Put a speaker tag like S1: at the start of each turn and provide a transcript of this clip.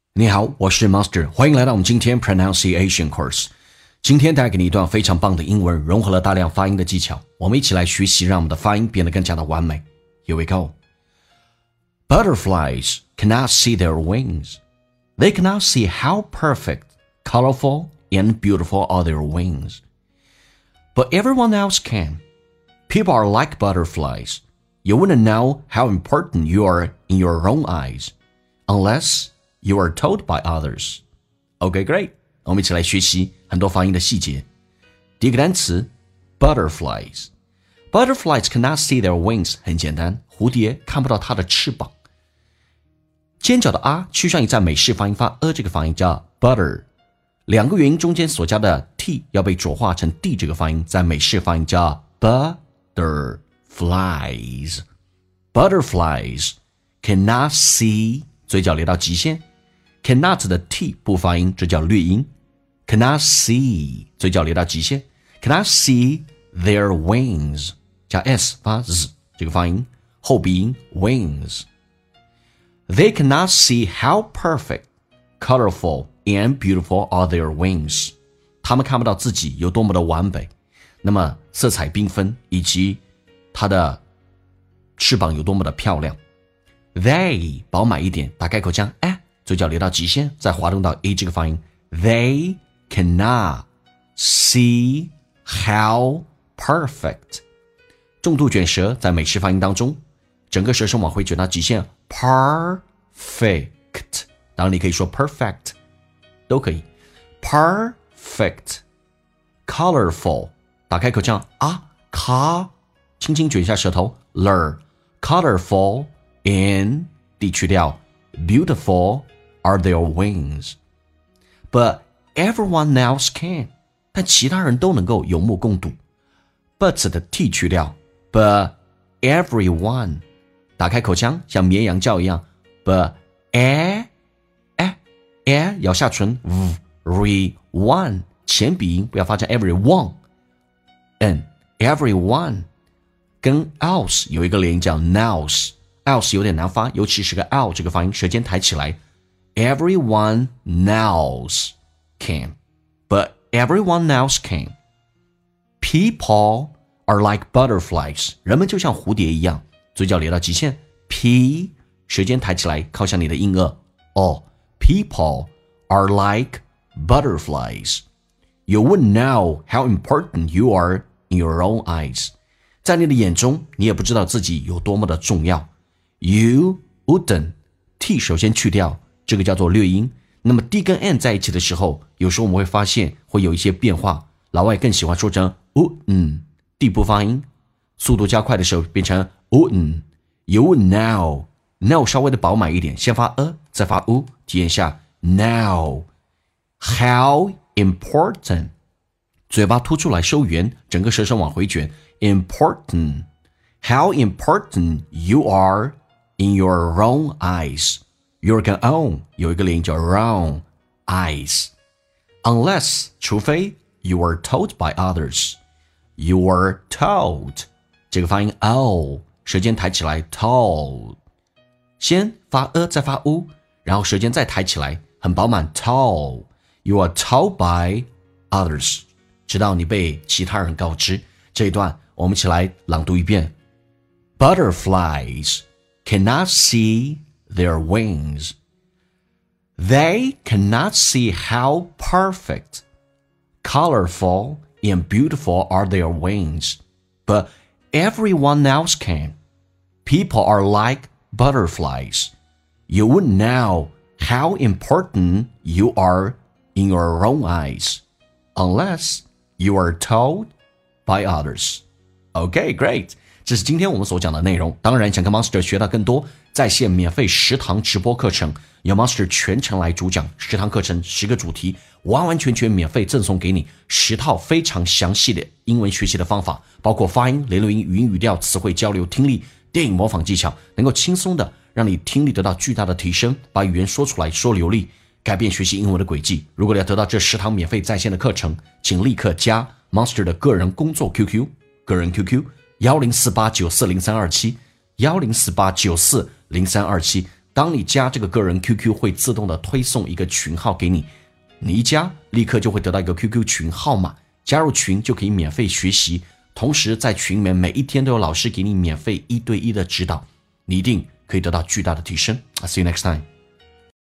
S1: 你好，我是 Master， 欢迎来到我们今天 Pronunciation Course。今天带给你一段非常棒的英文，融合了大量发音的技巧，我们一起来学习，让我们的发音变得更加的完美。Here we go. Butterflies cannot see their wings. They cannot see how perfect, colorful, and beautiful are their wings. But everyone else can. People are like butterflies. You wouldn't know how important you are in your own eyes, unless you are told by others. Okay, great. 我们一起来学习很多发音的细节。第一个单词 Butterflies. Butterflies cannot see their wings. 很简单，蝴蝶看不到它的翅膀。尖角的 R 趋向于在美式发音发这个发音叫 butter， 两个元音中间所加的 T 要被浊化成 D 这个发音，在美式发音叫 butterflies. Butterflies cannot see 嘴角连到极限，cannot 的 t 不发音，这叫略音。cannot see 嘴角连到极限 ，cannot see their wings 加 s 发 z 这个发音，后鼻音 wings。They cannot see how perfect, colorful, and beautiful are their wings. 他们看不到自己有多么的完美，那么色彩缤纷，以及它的翅膀有多么的漂亮。They 饱满一点，打开口腔，嘴角连到极限，再滑动到 a 这个发音。They cannot see how perfect。重度卷舌在美式发音当中，整个舌身往回卷到极限 perfect。当然你可以说 perfect， 都可以。perfect。colorful， 打开口腔轻轻卷一下舌头 colorful and D 去掉 beautiful are their wings. But everyone else can. 但其他人都能够有目共睹。But 的 T 去掉 But everyone 打开口腔像绵羊叫一样 But咬下唇 everyone 前鼻音不要发成 everyone and everyone 跟 else 有一个连音叫 nows。else 有点难发，尤其是个 l 这个发音，舌尖抬起来。Everyone else can, but everyone else can. People are like butterflies. 人们就像蝴蝶一样，嘴角咧到极限。P 舌尖抬起来，靠向你的硬腭。People are like butterflies. You wouldn't know how important you are in your own eyes. 在你的眼中，你也不知道自己有多么的重要。You wouldn't T 首先去掉，这个叫做略音。那么 D 跟 N 在一起的时候，有时候我们会发现会有一些变化。老外更喜欢说成 D 不发音，速度加快的时候变成 wouldn't。You would know now 稍微的饱满一点，先发再发 体验一下 now how important 嘴巴凸出来收圆，整个舌身往回卷 important how important you are in your own eyes. Your 跟 own 有一个连音叫 own eyes. Unless 除非 you are told by others. You are told 这个发音 舌尖抬起来 told 先发再发 然后舌尖再抬起来很饱满 told. You are told by others. 直到你被其他人告知。这一段我们一起来朗读一遍。Butterflies cannot see their wings. They cannot see how perfect, colorful, and beautiful are their wings. But everyone else can. People are like butterflies. You wouldn't know how important you are in your own eyes, unless you are told by others. Okay, great. 这是今天我们所讲的内容。当然想跟 Master 学到更多，在线免费10堂直播课程，由 Master 全程来主讲，10堂课程10个主题，完完全全免费赠送给你10套非常详细的英文学习的方法，包括发音、联络音、语音语调、词汇交流、听力、电影模仿技巧，能够轻松的让你听力得到巨大的提升，把语言说出来说流利，改变学习英文的轨迹。如果你要得到这10堂免费在线的课程，请立刻加 Master 的个人工作 QQ， 个人 QQ1048940327，1048940327， 当你加这个个人 QQ 会自动的推送一个群号给你，你一加立刻就会得到一个 QQ 群号码，加入群就可以免费学习，同时在群里面每一天都有老师给你免费1对1的指导，你一定可以得到巨大的提升。I'll see you next time.